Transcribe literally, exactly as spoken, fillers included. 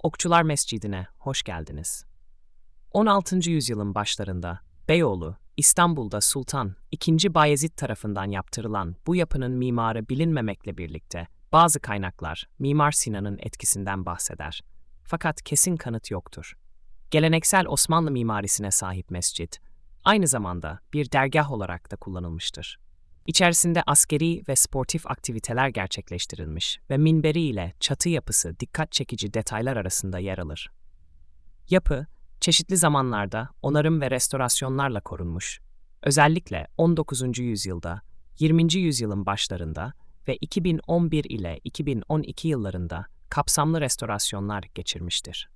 Okçular Mescidi'ne hoş geldiniz. on altıncı yüzyılın başlarında Beyoğlu, İstanbul'da Sultan ikinci. Bayezid tarafından yaptırılan bu yapının mimarı bilinmemekle birlikte bazı kaynaklar Mimar Sinan'ın etkisinden bahseder. Fakat kesin kanıt yoktur. Geleneksel Osmanlı mimarisine sahip mescit, aynı zamanda bir dergah olarak da kullanılmıştır. İçerisinde askeri ve sportif aktiviteler gerçekleştirilmiş ve minberi ile çatı yapısı dikkat çekici detaylar arasında yer alır. Yapı, çeşitli zamanlarda onarım ve restorasyonlarla korunmuş. Özellikle on dokuzuncu yüzyılda, yirminci yüzyılın başlarında ve iki bin on bir ile iki bin on iki yıllarında kapsamlı restorasyonlar geçirmiştir.